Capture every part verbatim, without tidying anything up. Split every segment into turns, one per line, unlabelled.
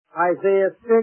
Isaiah six,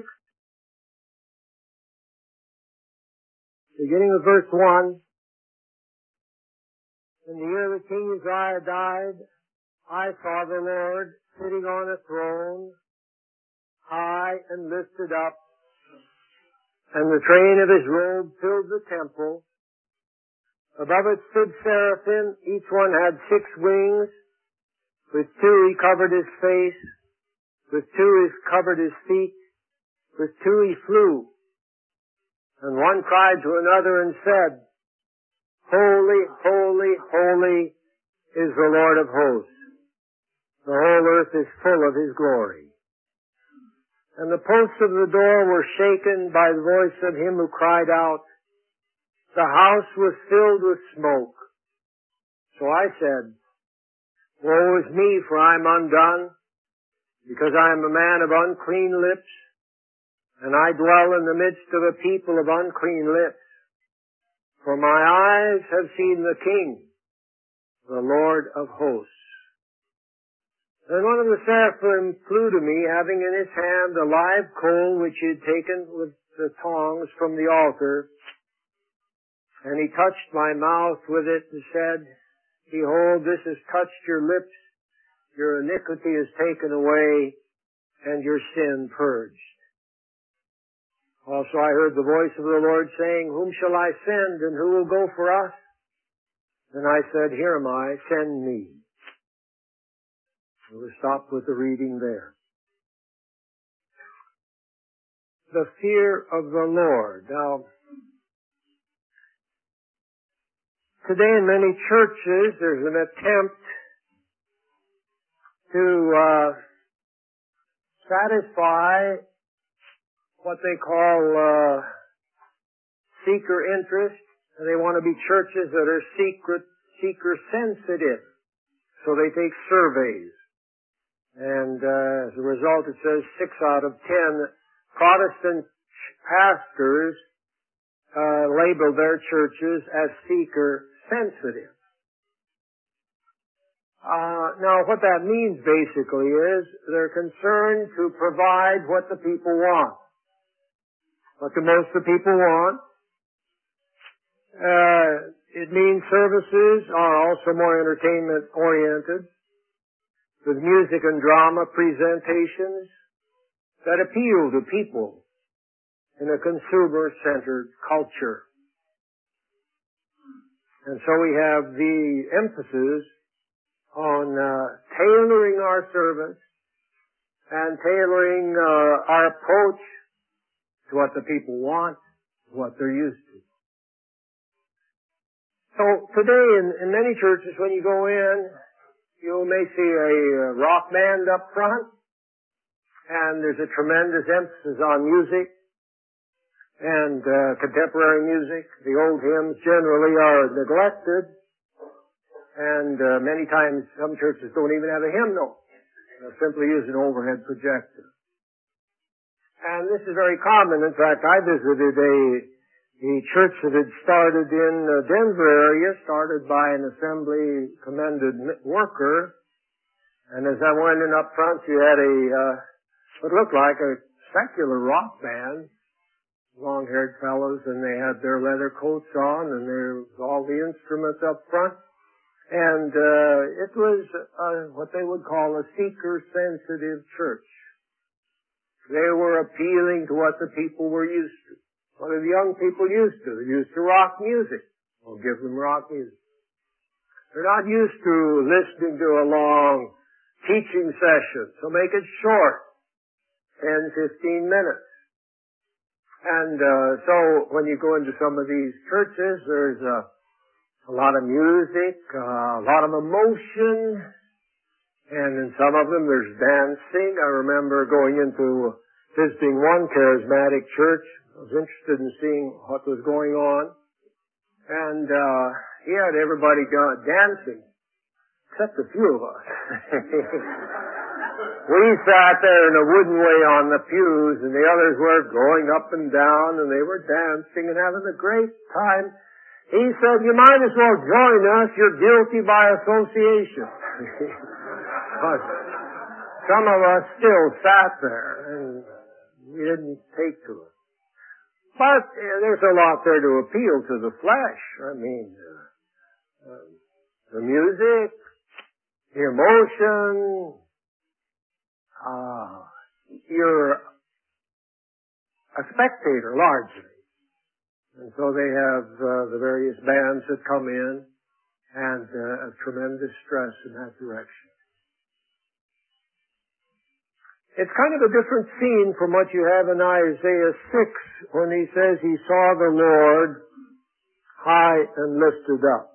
beginning with verse one. In the year that King Uzziah died, I saw the Lord sitting on a throne, high and lifted up, and the train of his robe filled the temple. Above it stood seraphim, each one had six wings. With two he covered his face, with two he covered his feet, with two he flew. And one cried to another and said, Holy, holy, holy is the Lord of hosts. The whole earth is full of his glory. And the posts of the door were shaken by the voice of him who cried out. The house was filled with smoke. So I said, Woe is me, for I am undone, because I am a man of unclean lips, and I dwell in the midst of a people of unclean lips. For my eyes have seen the King, the Lord of hosts. Then one of the seraphim flew to me, having in his hand a live coal which he had taken with the tongs from the altar. And he touched my mouth with it and said, Behold, this has touched your lips. Your iniquity is taken away, and your sin purged. Also I heard the voice of the Lord saying, Whom shall I send, and who will go for us? And I said, Here am I, send me. We'll stop with the reading there. The fear of the Lord. Now, today in many churches there's an attempt to uh, satisfy what they call uh, seeker interest, and they want to be churches that are secret, seeker sensitive. So they take surveys. And uh, as a result, it says six out of ten Protestant pastors uh, label their churches as seeker sensitive. Uh, now, what that means basically is they're concerned to provide what the people want. What do most of the people want? Uh, it means services are also more entertainment oriented, with music and drama presentations that appeal to people in a consumer-centered culture. And so we have the emphasis on uh, tailoring our service and tailoring uh, our approach to what the people want, what they're used to. So today in, in many churches, when you go in, you may see a rock band up front, and there's a tremendous emphasis on music and uh, contemporary music. The old hymns generally are neglected, and uh, many times some churches don't even have a hymnal. They'll simply use an overhead projector. And this is very common. In fact, I visited a, a church that had started in the Denver area, started by an assembly commended worker. And as I went in up front, you had a, uh, what looked like a secular rock band, long-haired fellows, and they had their leather coats on, and there was all the instruments up front. And uh, it was uh, what they would call a seeker-sensitive church. They were appealing to what the people were used to. What are the young people used to? They're used to rock music. We'll give them rock music. They're not used to listening to a long teaching session, so make it short, ten, fifteen minutes. And uh, so when you go into some of these churches, there's a, a lot of music, uh, a lot of emotion, and in some of them there's dancing. I remember going into visiting one charismatic church. I was interested in seeing what was going on. And uh he had everybody dancing, except a few of us. We sat there in a wooden way on the pews, and the others were going up and down, and they were dancing and having a great time. He said, you might as well join us. You're guilty by association. But some of us still sat there, and We didn't take to it. But uh, there's a lot there to appeal to the flesh. I mean, uh, uh, the music, the emotion, uh, you're a spectator largely. And so they have uh, the various bands that come in and uh, a tremendous stress in that direction. It's kind of a different scene from what you have in Isaiah six when he says he saw the Lord high and lifted up.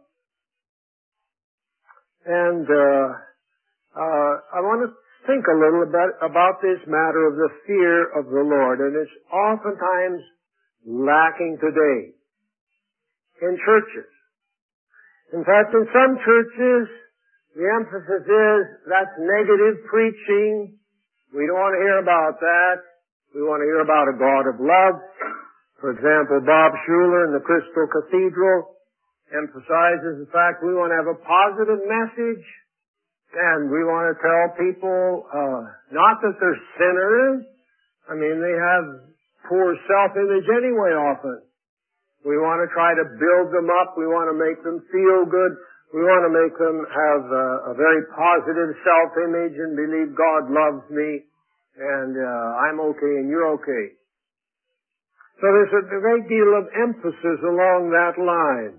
And uh, uh, I want to think a little bit about this matter of the fear of the Lord, and it's oftentimes lacking today in churches. In fact, in some churches, the emphasis is that's negative preaching. We don't want to hear about that. We want to hear about a God of love. For example, Bob Schuller in the Crystal Cathedral emphasizes the fact we want to have a positive message, and we want to tell people uh, not that they're sinners. I mean, they have poor self-image anyway often. We want to try to build them up. We want to make them feel good. We want to make them have a, a very positive self-image and believe God loves me and uh, I'm okay and you're okay. So there's a great deal of emphasis along that line.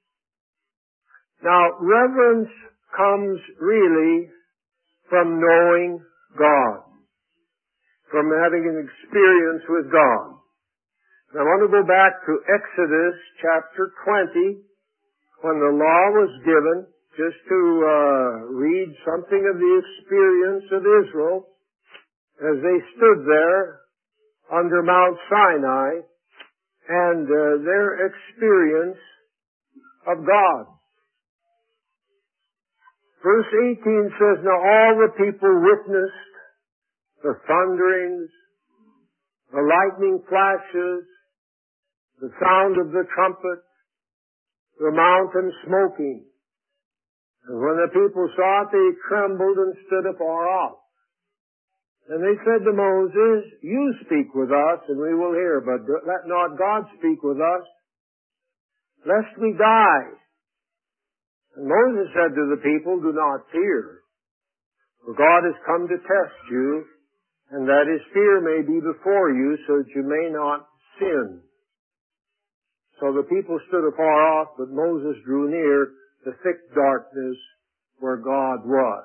Now, reverence comes really from knowing God, from having an experience with God. I want to go back to Exodus chapter twenty, when the law was given, just to uh, read something of the experience of Israel as they stood there under Mount Sinai and uh, their experience of God. Verse eighteen says, "Now all the people witnessed the thunderings, the lightning flashes, the sound of the trumpet, the mountain smoking. And when the people saw it, they trembled and stood afar off. And they said to Moses, you speak with us, and we will hear, but let not God speak with us, lest we die. And Moses said to the people, do not fear, for God has come to test you, and that his fear may be before you, so that you may not sin. So the people stood afar off, but Moses drew near the thick darkness where God was."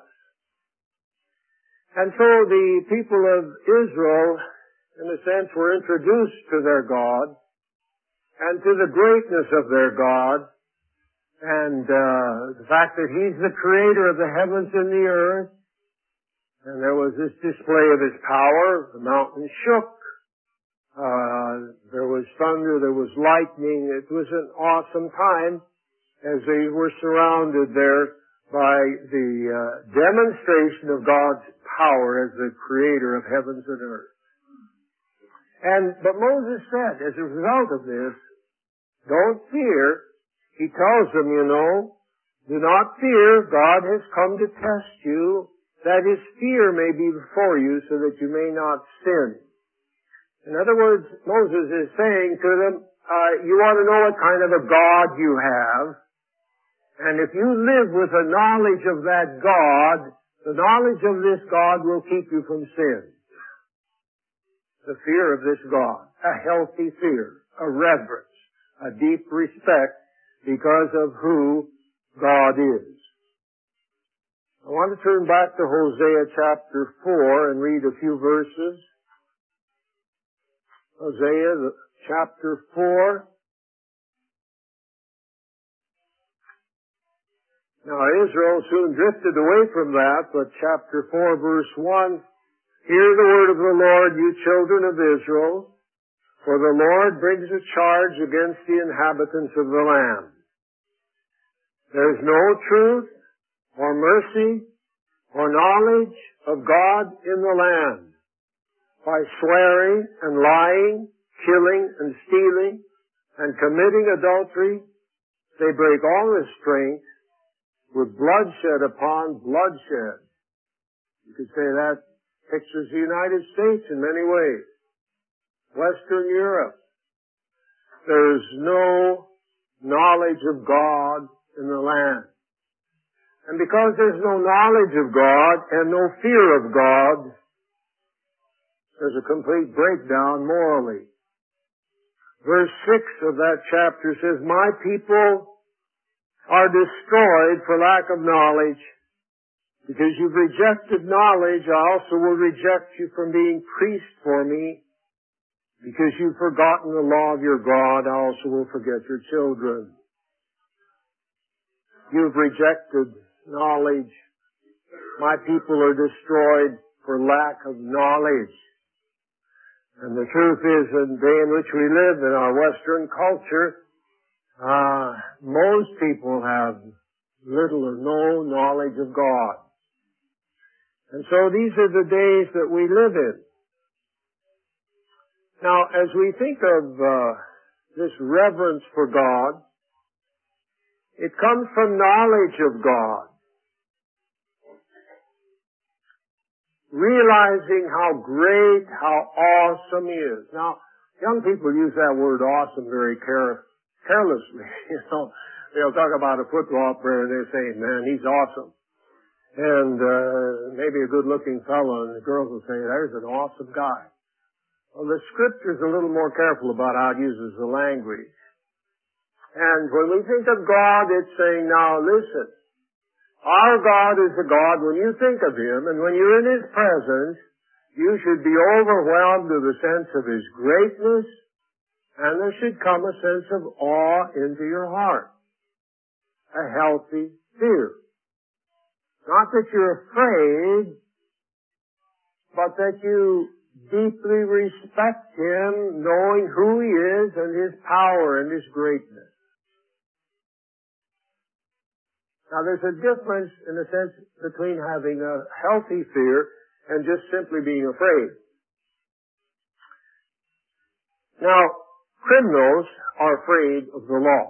And so the people of Israel, in a sense, were introduced to their God and to the greatness of their God and uh, the fact that he's the creator of the heavens and the earth. And there was this display of his power. The mountain shook. Uh, there was thunder, there was lightning. It was an awesome time as they were surrounded there by the uh, demonstration of God's power as the creator of heavens and earth. And, but Moses said, as a result of this, don't fear. He tells them, you know, do not fear. God has come to test you, that his fear may be before you, so that you may not sin. In other words, Moses is saying to them, uh, you want to know what kind of a God you have, and if you live with the knowledge of that God, the knowledge of this God will keep you from sin. The fear of this God, a healthy fear, a reverence, a deep respect because of who God is. I want to turn back to Hosea chapter four and read a few verses. Hosea chapter four. Now Israel soon drifted away from that, but chapter four verse one, hear the word of the Lord, you children of Israel, for the Lord brings a charge against the inhabitants of the land. There is no truth or mercy or knowledge of God in the land. By swearing and lying, killing and stealing, and committing adultery, they break all restraint with bloodshed upon bloodshed. You could say that pictures the United States in many ways. Western Europe. There's no knowledge of God in the land. And because there's no knowledge of God and no fear of God, there's a complete breakdown morally. Verse six of that chapter says, "My people are destroyed for lack of knowledge. Because you've rejected knowledge, I also will reject you from being priest for me. Because you've forgotten the law of your God, I also will forget your children." You've rejected knowledge. My people are destroyed for lack of knowledge. And the truth is, in the day in which we live, in our Western culture, uh, most people have little or no knowledge of God. And so these are the days that we live in. Now, as we think of uh, this reverence for God, it comes from knowledge of God. Realizing how great, how awesome He is. Now, young people use that word awesome very care, carelessly. You know, they'll talk about a football player and they say, "Man, he's awesome." And uh, maybe a good-looking fellow, and the girls will say, "There's an awesome guy." Well, the Scripture's a little more careful about how it uses the language. And when we think of God, it's saying, now listen, our God is a God, when you think of Him, and when you're in His presence, you should be overwhelmed with a sense of His greatness, and there should come a sense of awe into your heart. A healthy fear. Not that you're afraid, but that you deeply respect Him, knowing who He is and His power and His greatness. Now there's a difference in a sense between having a healthy fear and just simply being afraid. Now, criminals are afraid of the law.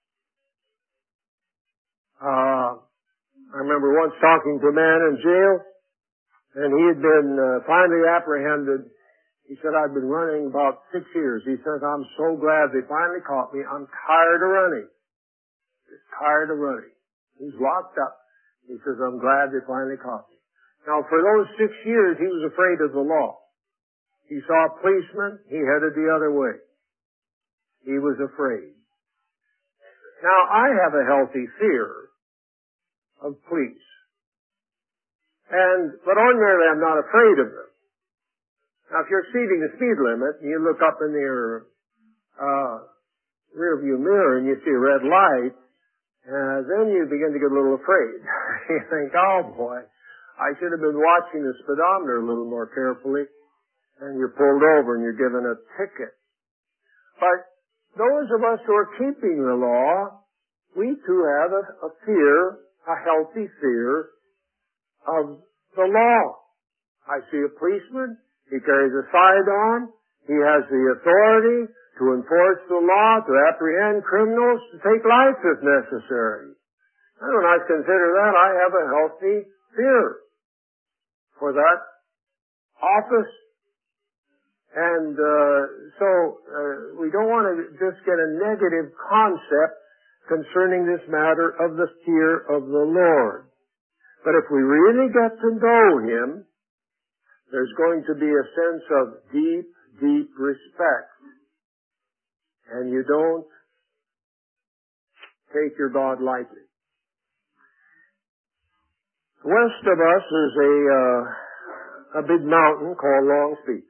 Uh, I remember once talking to a man in jail, and he had been uh, finally apprehended. He said, "I've been running about six years. He says, "I'm so glad they finally caught me. I'm tired of running. Just tired of running." He's locked up. He says, "I'm glad they finally caught me." Now, for those six years, he was afraid of the law. He saw a policeman. He headed the other way. He was afraid. Now, I have a healthy fear of police. And, but ordinarily I'm not afraid of them. Now if you're exceeding the speed limit and you look up in your, uh, rear view mirror and you see a red light, uh, then you begin to get a little afraid. You think, oh boy, I should have been watching the speedometer a little more carefully, and you're pulled over and you're given a ticket. But those of us who are keeping the law, we too have a, a fear, a healthy fear of the law. I see a policeman, he carries a sidearm, he has the authority to enforce the law, to apprehend criminals, to take life if necessary. And when I consider that, I have a healthy fear for that office. And uh, so uh, we don't want to just get a negative concept concerning this matter of the fear of the Lord. But if we really get to know Him, there's going to be a sense of deep, deep respect. And you don't take your God lightly. West of us is a, uh, a big mountain called Long's Peak.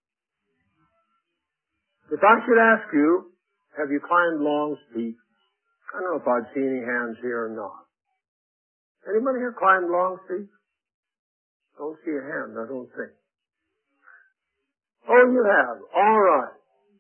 If I should ask you, have you climbed Long's Peak? I don't know if I'd see any hands here or not. Anybody here climbed Long's Peak? Don't see a hand, I don't think. Oh, you have. All right.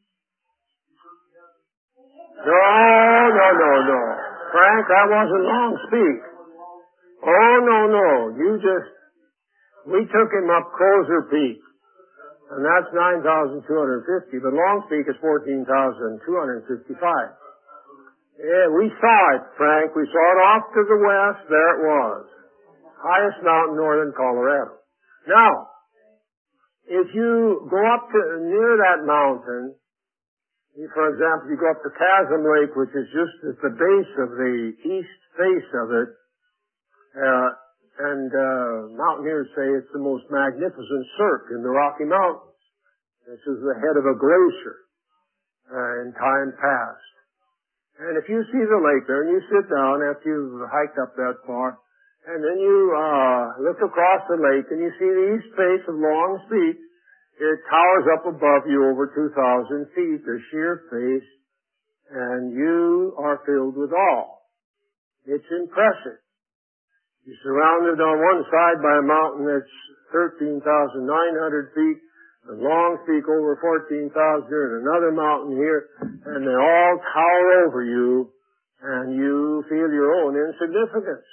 No, no, no, no. Frank, that wasn't Long's Peak. Oh, no, no. You just, we took him up Crozer Peak. And that's nine thousand two hundred fifty, but Long's Peak is fourteen thousand two hundred fifty-five. Yeah, we saw it, Frank. We saw it off to the west. There it was. Highest mountain in northern Colorado. Now, if you go up to near that mountain, for example, you go up to Chasm Lake, which is just at the base of the east face of it, uh, and uh, mountaineers say it's the most magnificent cirque in the Rocky Mountains. This is the head of a glacier uh, in time past. And if you see the lake there and you sit down after you've hiked up that far, and then you uh look across the lake and you see the east face of Long's Peak, it towers up above you over two thousand feet, the sheer face, and you are filled with awe. It's impressive. You're surrounded on one side by a mountain that's thirteen thousand nine hundred feet, and Long's Peak over fourteen thousand, and another mountain here, and they all tower over you, and you feel your own insignificance.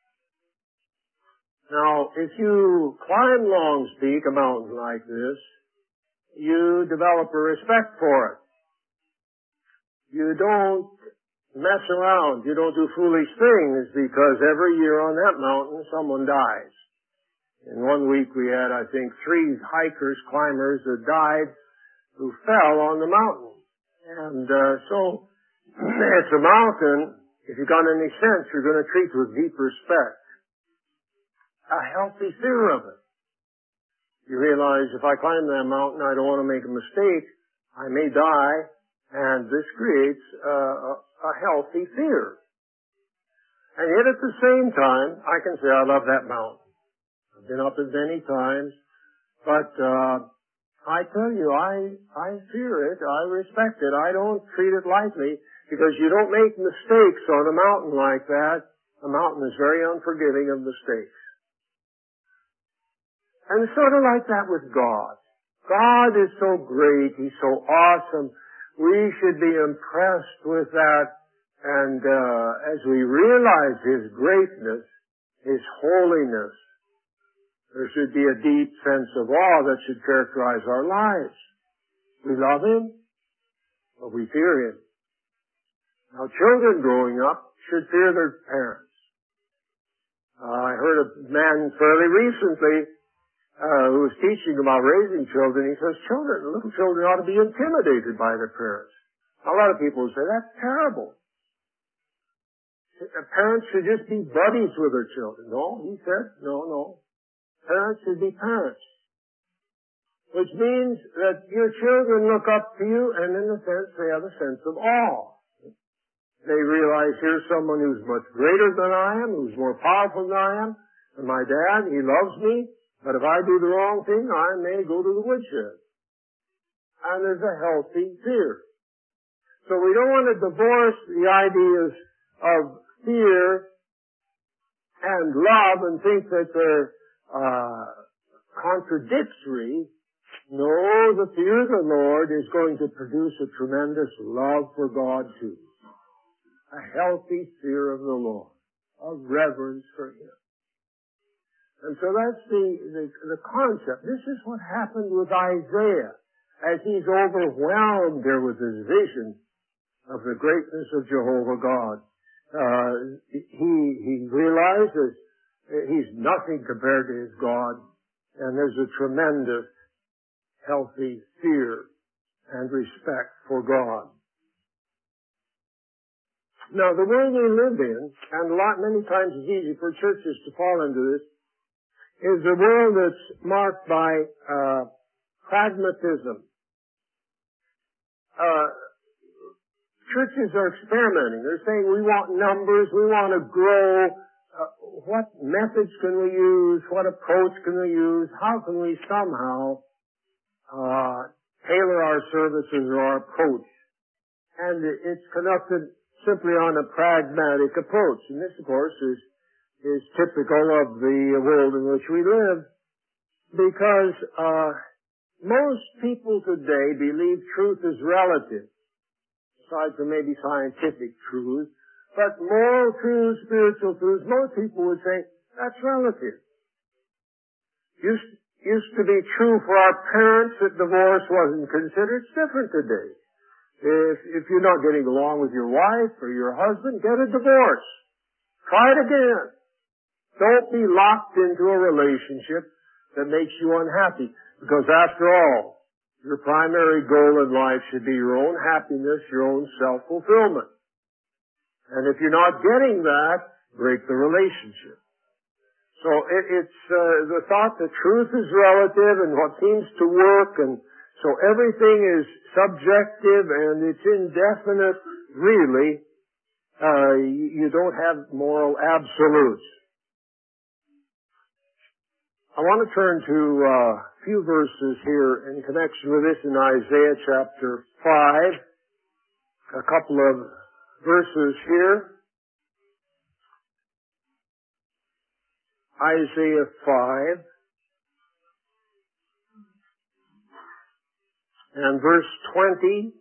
Now, if you climb Long's Peak, a mountain like this, you develop a respect for it. You don't mess around. You don't do foolish things, because every year on that mountain someone dies. In one week we had, I think, three hikers, climbers that died who fell on the mountain. And uh, so, it's a mountain, if you've got any sense, you're going to treat with deep respect. A healthy fear of it. You realize if I climb that mountain, I don't want to make a mistake. I may die, and this creates uh, a healthy fear. And yet at the same time, I can say I love that mountain. I've been up it many times, but uh, I tell you, I I fear it. I respect it. I don't treat it lightly, because you don't make mistakes on a mountain like that. A mountain is very unforgiving of mistakes. And it's sort of like that with God. God is so great. He's so awesome. We should be impressed with that. And uh, as we realize His greatness, His holiness, there should be a deep sense of awe that should characterize our lives. We love Him, but we fear Him. Now, children growing up should fear their parents. Uh, I heard a man fairly recently Uh, who was teaching about raising children. He says, children, little children ought to be intimidated by their parents. A lot of people say, that's terrible. Parents should just be buddies with their children. No, he said, no, no. Parents should be parents. Which means that your children look up to you, and in a sense, they have a sense of awe. They realize here's someone who's much greater than I am, who's more powerful than I am, and my dad, he loves me. But if I do the wrong thing, I may go to the woodshed. And there's a healthy fear. So we don't want to divorce the ideas of fear and love and think that they're uh, contradictory. No, the fear of the Lord is going to produce a tremendous love for God too. A healthy fear of the Lord. A reverence for Him. And so that's the, the, the concept. This is what happened with Isaiah as he's overwhelmed there with his vision of the greatness of Jehovah God. Uh, he, he realizes he's nothing compared to his God, and there's a tremendous healthy fear and respect for God. Now, the world we live in, and a lot, many times it's easy for churches to fall into this, is a world that's marked by uh, pragmatism. Uh, churches are experimenting. They're saying we want numbers, we want to grow. Uh, what methods can we use? What approach can we use? How can we somehow uh, tailor our services or our approach? And it's conducted simply on a pragmatic approach. And this, of course, is is typical of the world in which we live, because uh most people today believe truth is relative, aside from maybe scientific truth, but moral truth, spiritual truth, most people would say that's relative. Used, used to be true for our parents that divorce wasn't considered. It's different today. If, if you're not getting along with your wife or your husband, get a divorce. Try it again. Don't be locked into a relationship that makes you unhappy. Because after all, your primary goal in life should be your own happiness, your own self-fulfillment. And if you're not getting that, break the relationship. So it, it's uh, the thought that truth is relative and what seems to work, and so everything is subjective and it's indefinite, really. Uh, you don't have moral absolutes. I want to turn to uh, a few verses here in connection with this in Isaiah chapter five. A couple of verses here. Isaiah five and verse twenty.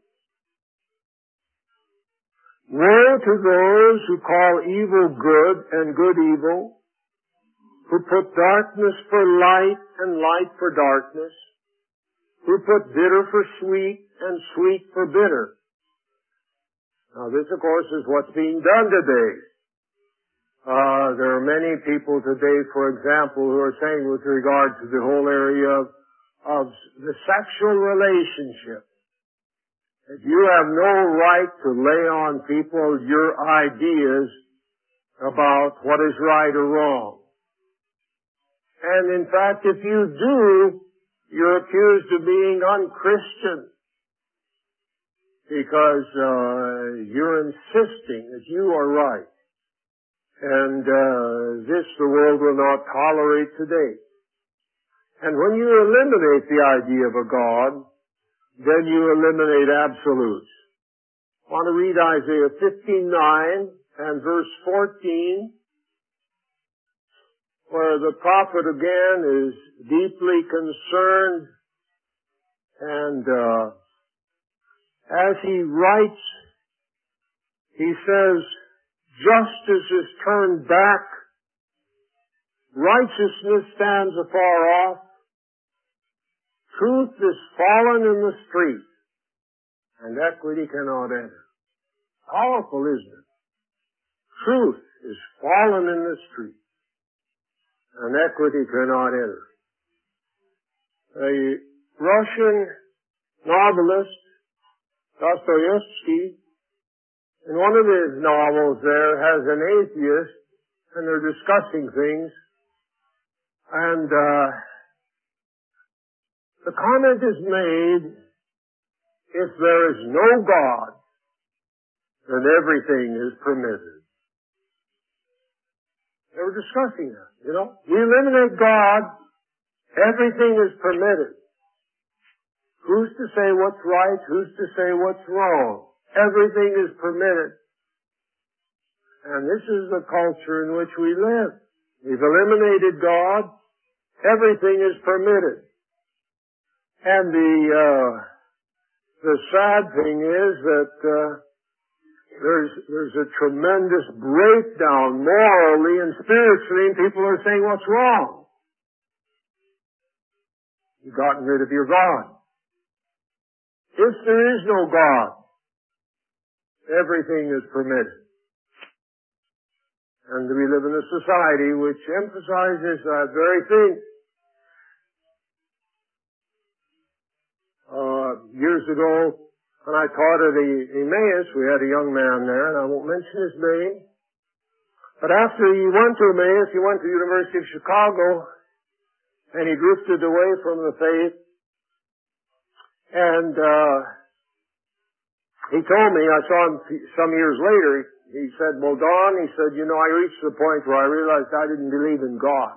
Woe to those who call evil good and good evil, who put darkness for light and light for darkness, who put bitter for sweet and sweet for bitter. Now this, of course, is what's being done today. Uh, there are many people today, for example, who are saying with regard to the whole area of, of the sexual relationship, that you have no right to lay on people your ideas about what is right or wrong. And in fact, if you do, you're accused of being unchristian because uh, you're insisting that you are right. And uh, this the world will not tolerate today. And when you eliminate the idea of a God, then you eliminate absolutes. I want to read Isaiah fifty-nine and verse fourteen, where the prophet again is deeply concerned, and uh, as he writes, he says, justice is turned back, righteousness stands afar off, truth is fallen in the street, and equity cannot enter. Powerful, isn't it? Truth is fallen in the street, and equity cannot enter. A Russian novelist, Dostoevsky, in one of his novels there, has an atheist, and they're discussing things, and uh, the comment is made, if there is no God, then everything is permitted. They were discussing that, you know. We eliminate God, everything is permitted. Who's to say what's right? Who's to say what's wrong? Everything is permitted. And this is the culture in which we live. We've eliminated God. Everything is permitted. And the, uh, the sad thing is that, uh, there's, there's a tremendous breakdown morally and spiritually, and people are saying, what's wrong? You've gotten rid of your God. If there is no God, everything is permitted. And we live in a society which emphasizes that very thing. Uh, years ago, when I taught at Emmaus, we had a young man there, and I won't mention his name. But after he went to Emmaus, he went to the University of Chicago, and he drifted away from the faith. And uh, he told me, I saw him some years later, he said, well, Don, he said, you know, I reached the point where I realized I didn't believe in God.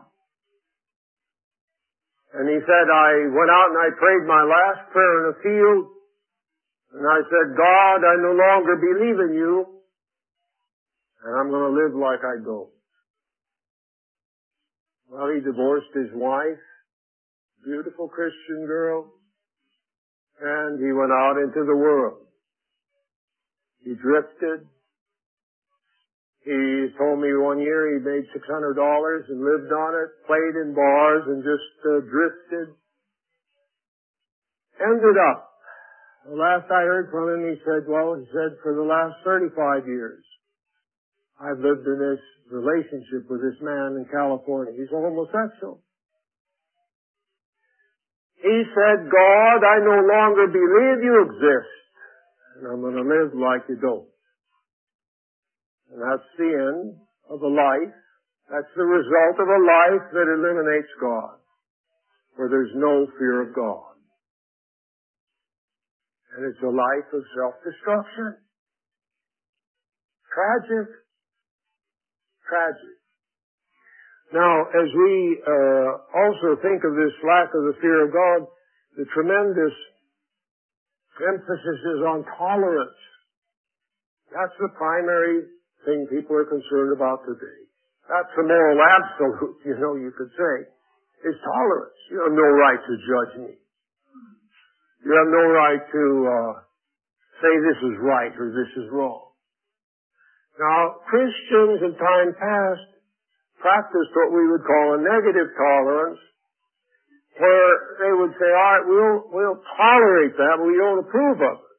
And he said, I went out and I prayed my last prayer in a field, and I said, God, I no longer believe in you, and I'm going to live like I go. Well, he divorced his wife, beautiful Christian girl, and he went out into the world. He drifted. He told me one year he made six hundred dollars and lived on it, played in bars and just uh, drifted. Ended up, the last I heard from him, he said, well, he said, for the last thirty-five years, I've lived in this relationship with this man in California. He's a homosexual. He said, God, I no longer believe you exist, and I'm going to live like you don't. And that's the end of a life. That's the result of a life that eliminates God, where there's no fear of God. And it's a life of self-destruction. Tragic. Tragic. Now, as we uh, also think of this lack of the fear of God, the tremendous emphasis is on tolerance. That's the primary thing people are concerned about today. That's the moral absolute, you know, you could say, is tolerance. You have no right to judge me. You have no right to uh, say this is right or this is wrong. Now, Christians in time past practiced what we would call a negative tolerance, where they would say, all right, we'll, we'll tolerate that, but we don't approve of it.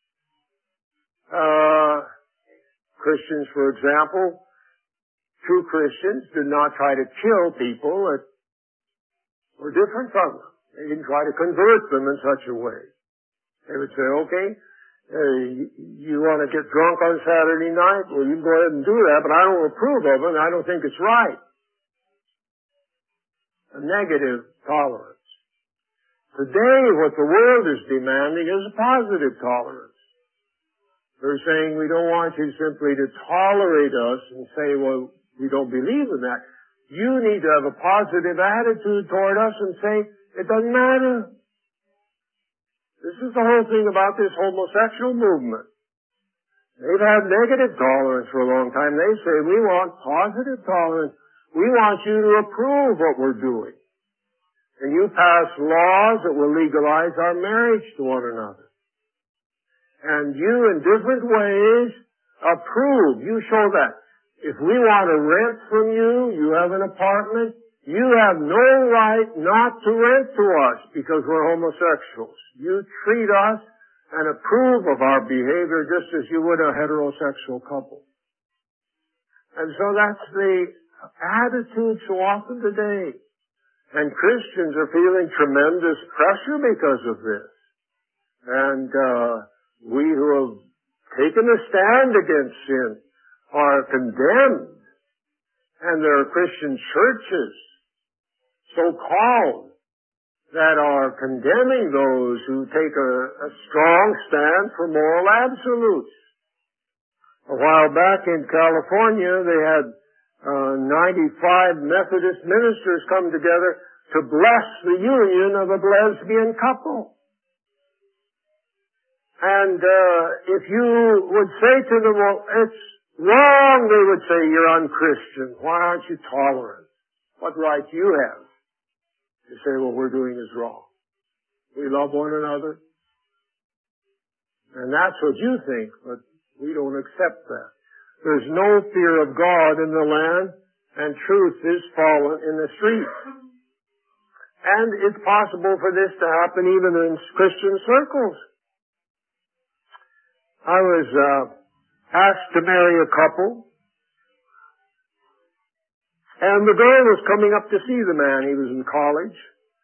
Uh, Christians, for example, true Christians did not try to kill people that were different from them. They didn't try to convert them in such a way. They would say, okay, uh, you, you want to get drunk on Saturday night? Well, you can go ahead and do that, but I don't approve of it, and I don't think it's right. A negative tolerance. Today, what the world is demanding is a positive tolerance. They're saying we don't want you simply to tolerate us and say, well, we don't believe in that. You need to have a positive attitude toward us and say, it doesn't matter. This is the whole thing about this homosexual movement. They've had negative tolerance for a long time. They say, we want positive tolerance. We want you to approve what we're doing. And you pass laws that will legalize our marriage to one another. And you, in different ways, approve. You show that. If we want to rent from you, you have an apartment, you have no right not to rent to us because we're homosexuals. You treat us and approve of our behavior just as you would a heterosexual couple. And so that's the attitude so often today. And Christians are feeling tremendous pressure because of this. And uh, we who have taken a stand against sin are condemned. And there are Christian churches, so-called, that are condemning those who take a, a strong stand for moral absolutes. A while back in California, they had uh, ninety-five Methodist ministers come together to bless the union of a lesbian couple. And uh, if you would say to them, well, it's wrong, they would say, you're unchristian. Why aren't you tolerant? What right do you have to say what we're doing is wrong? We love one another. And that's what you think, but we don't accept that. There's no fear of God in the land, and truth is fallen in the streets. And it's possible for this to happen even in Christian circles. I was uh, asked to marry a couple, and the girl was coming up to see the man. He was in college.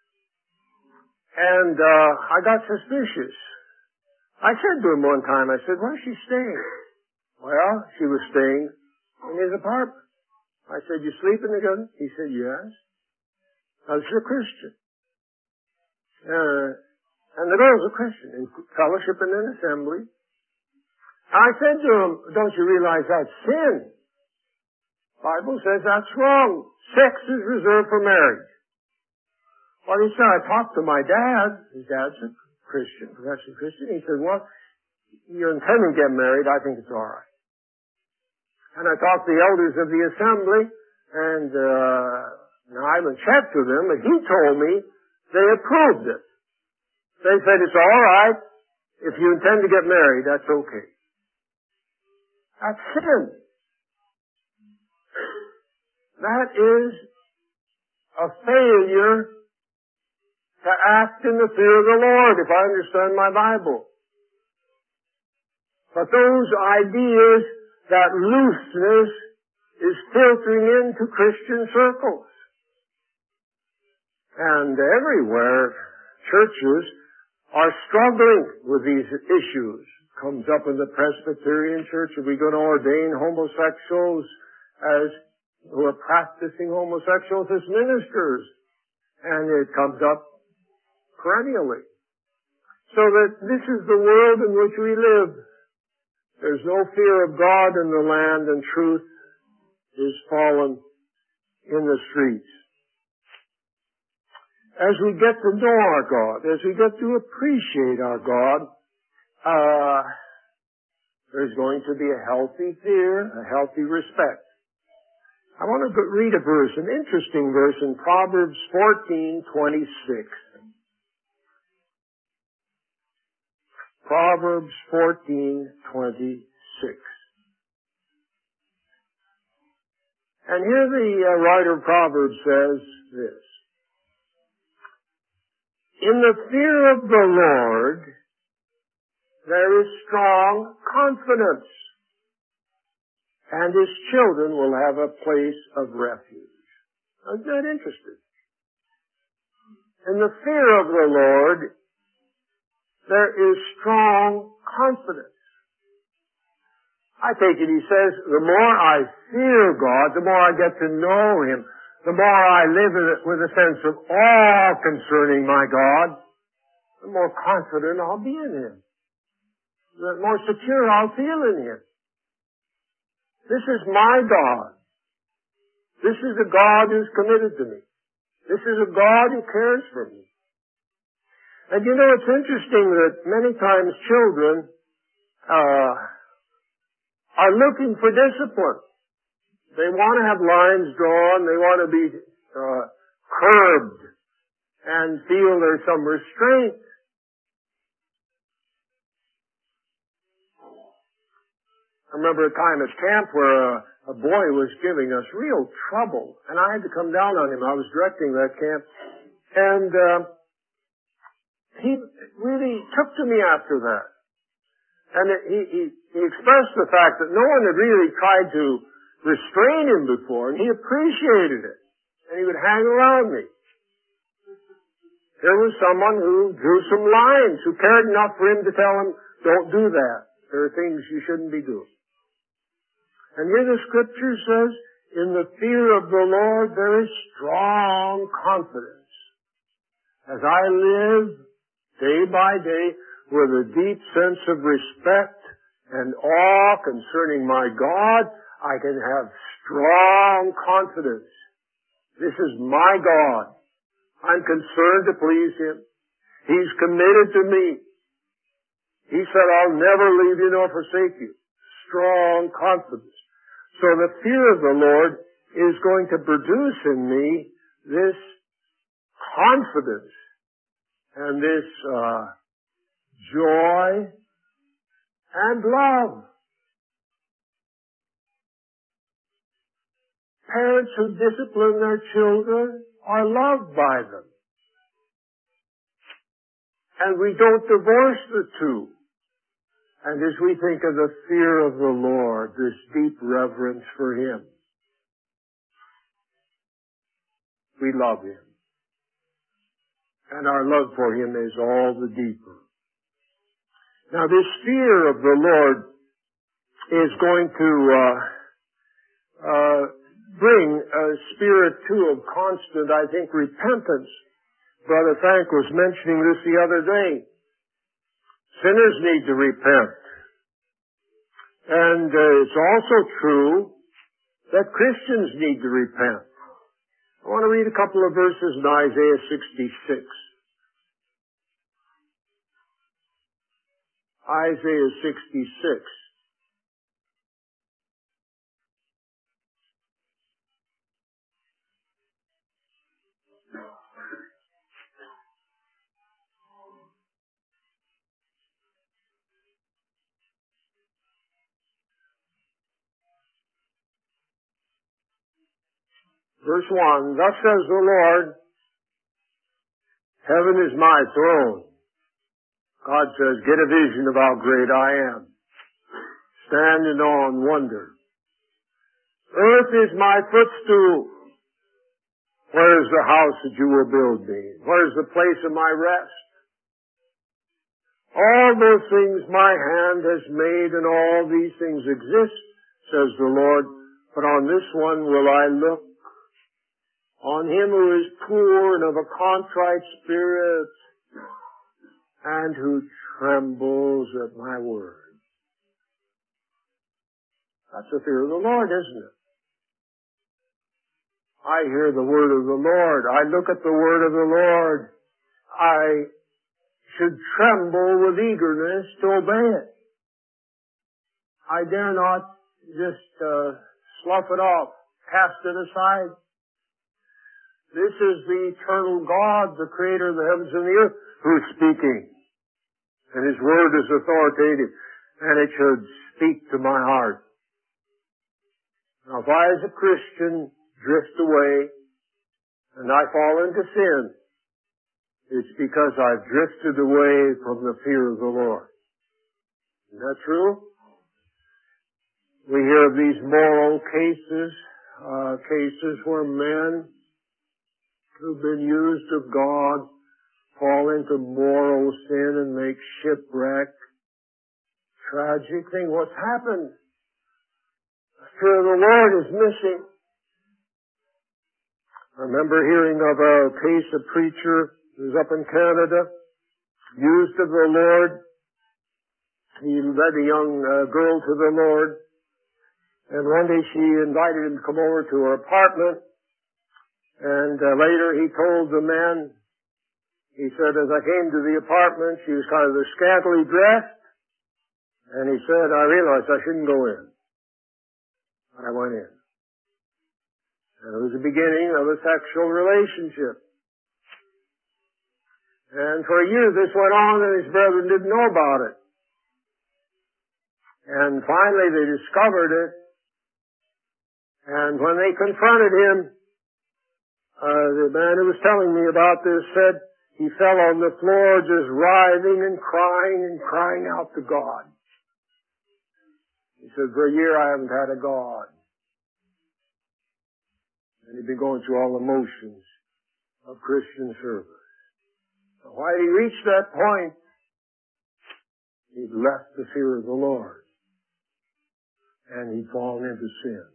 And uh, I got suspicious. I said to him one time, I said, where's she staying? Well, she was staying in his apartment. I said, you sleeping together? He said, yes. I was a Christian. Uh, and the girl's a Christian, in fellowship in an assembly. I said to him, don't you realize that's sin? The Bible says that's wrong. Sex is reserved for marriage. Well, he said, I talked to my dad. His dad's a Christian, professing Christian. He said, well, you're intending to get married. I think it's all right. And I talked to the elders of the assembly, and uh, now I haven't checked with them, but he told me they approved it. They said, it's all right. If you intend to get married, that's okay. That's sin. That is a failure to act in the fear of the Lord, if I understand my Bible. But those ideas, that looseness, is filtering into Christian circles. And everywhere, churches are struggling with these issues. Comes up in the Presbyterian Church, are we going to ordain homosexuals as, who are practicing homosexuals as ministers? And it comes up perennially. So that this is the world in which we live. There's no fear of God in the land, and truth is fallen in the streets. As we get to know our God, as we get to appreciate our God, uh, there's going to be a healthy fear, a healthy respect. I want to read a verse, an interesting verse in Proverbs fourteen twenty-six. Proverbs fourteen twenty-six. And here the uh, writer of Proverbs says this: in the fear of the Lord, there is strong confidence, and his children will have a place of refuge. Isn't that interesting? In the fear of the Lord, there is strong confidence. I take it he says, the more I fear God, the more I get to know Him, the more I live with a sense of awe concerning my God, the more confident I'll be in Him. The more secure I'll feel in Him. This is my God. This is a God who's committed to me. This is a God who cares for me. And you know, it's interesting that many times children uh, are looking for discipline. They want to have lines drawn. They want to be uh, curbed and feel there's some restraint. I remember a time at camp where a, a boy was giving us real trouble, and I had to come down on him. I was directing that camp, and uh, he really took to me after that. And it, he, he, he expressed the fact that no one had really tried to restrain him before, and he appreciated it. And he would hang around me. There was someone who drew some lines, who cared enough for him to tell him, don't do that. There are things you shouldn't be doing. And here the Scripture says, in the fear of the Lord there is strong confidence. As I live day by day with a deep sense of respect and awe concerning my God, I can have strong confidence. This is my God. I'm concerned to please Him. He's committed to me. He said, I'll never leave you nor forsake you. Strong confidence. So the fear of the Lord is going to produce in me this confidence and this uh, joy and love. Parents who discipline their children are loved by them. And we don't divorce the two. And as we think of the fear of the Lord, this deep reverence for Him, we love Him. And our love for Him is all the deeper. Now this fear of the Lord is going to uh, uh, bring a spirit too of constant, I think, repentance. Brother Frank was mentioning this the other day. Sinners need to repent. And uh, it's also true that Christians need to repent. I want to read a couple of verses in Isaiah sixty-six. Isaiah sixty-six. Verse one, thus says the Lord, heaven is my throne. God says, get a vision of how great I am. Stand in awe and wonder. Earth is my footstool. Where is the house that you will build me? Where is the place of my rest? All those things my hand has made, and all these things exist, says the Lord, but on this one will I look, on him who is poor and of a contrite spirit, and who trembles at my word. That's the fear of the Lord, isn't it? I hear the word of the Lord. I look at the word of the Lord. I should tremble with eagerness to obey it. I dare not just uh, slough it off, cast it aside. This is the eternal God, the creator of the heavens and the earth, who is speaking. And his word is authoritative, and it should speak to my heart. Now, if I as a Christian drift away and I fall into sin, it's because I've drifted away from the fear of the Lord. Isn't that true? We hear of these moral cases, uh, cases where men who've been used of God fall into moral sin and make shipwreck. Tragic thing. What's happened? The fear of the Lord is missing. I remember hearing of a case, a preacher who was up in Canada, used of the Lord. He led a young uh, girl to the Lord, and one day she invited him to come over to her apartment, and uh, later he told the man, he said, as I came to the apartment, she was kind of scantily dressed, and he said, I realized I shouldn't go in. But I went in. And it was the beginning of a sexual relationship. And for a year this went on, and his brethren didn't know about it. And finally they discovered it. And when they confronted him, uh, the man who was telling me about this said he fell on the floor just writhing and crying and crying out to God. He said, for a year I haven't had a God. And he'd been going through all the motions of Christian service. So why he reached that point, he'd left the fear of the Lord. And he'd fallen into sin.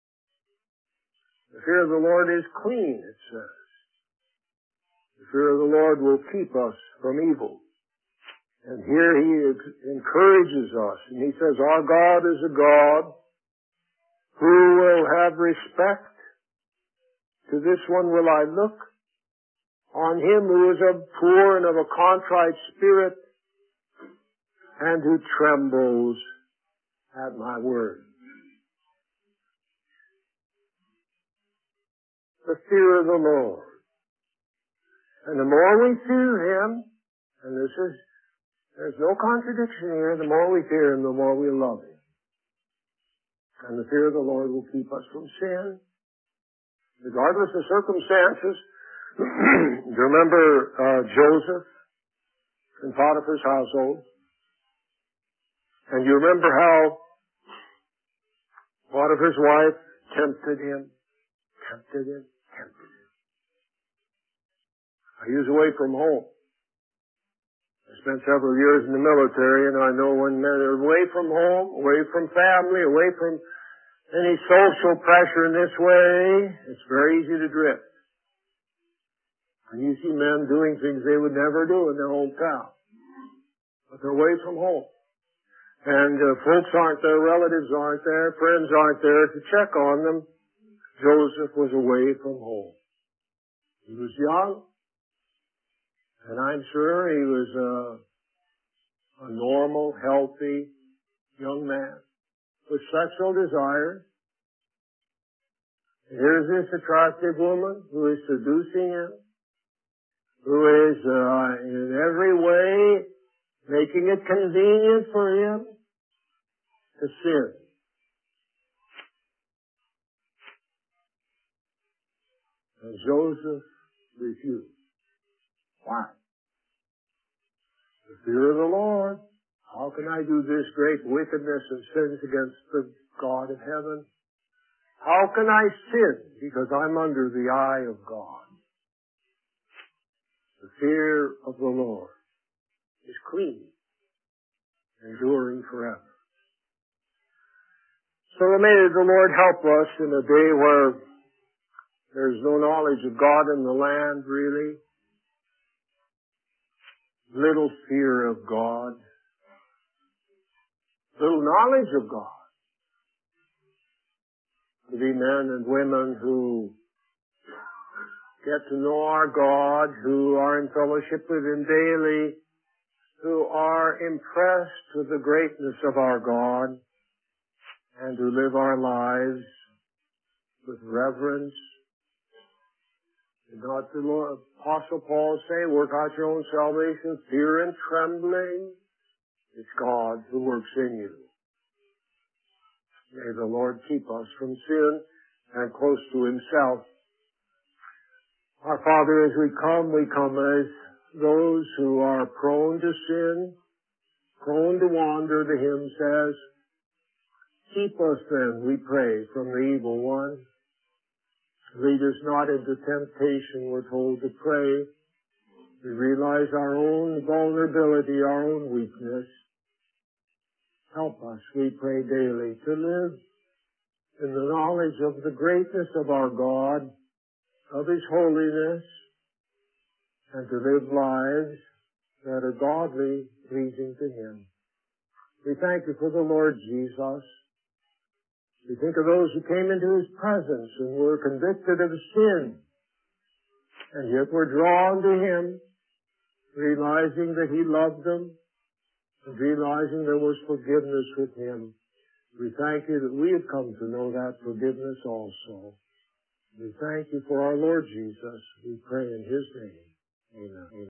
The fear of the Lord is clean, it says. The fear of the Lord will keep us from evil. And here he encourages us, and he says, our God is a God who will have respect. To this one will I look, on him who is of poor and of a contrite spirit, and who trembles at my word. The fear of the Lord. And the more we fear him, and this is, there's no contradiction here, the more we fear him, the more we love him. And the fear of the Lord will keep us from sin, regardless of circumstances. Do you remember uh, Joseph in Potiphar's household? And you remember how Potiphar's wife tempted him, tempted him, tempted him. He was away from home. I spent several years in the military, and I know when men are away from home, away from family, away from any social pressure in this way, it's very easy to drift. And you see men doing things they would never do in their hometown. But they're away from home. And uh, folks aren't there, relatives aren't there, friends aren't there to check on them. Joseph was away from home. He was young, and I'm sure he was uh, a normal, healthy young man with sexual desires. Here's this attractive woman who is seducing him, who is uh, in every way making it convenient for him to sin. And Joseph refused. Why? The fear of the Lord. How can I do this great wickedness and sins against the God of heaven? How can I sin? Because I'm under the eye of God. The fear of the Lord is clean, enduring forever. So may the Lord help us in a day where there's no knowledge of God in the land, really. Little fear of God. Little knowledge of God. To be men and women who get to know our God, who are in fellowship with Him daily, who are impressed with the greatness of our God, and who live our lives with reverence. Did not the Lord, Apostle Paul say, work out your own salvation, fear and trembling? It's God who works in you. May the Lord keep us from sin and close to Himself. Our Father, as we come, we come as those who are prone to sin, prone to wander, the hymn says. Keep us then, we pray, from the evil one. Lead us not into temptation, we're told to pray. We realize our own vulnerability, our own weakness. Help us, we pray daily, to live in the knowledge of the greatness of our God, of His holiness, and to live lives that are godly, pleasing to Him. We thank You for the Lord Jesus. We think of those who came into His presence and were convicted of sin, and yet were drawn to Him, realizing that He loved them, and realizing there was forgiveness with Him. We thank You that we have come to know that forgiveness also. We thank You for our Lord Jesus. We pray in His name. Amen.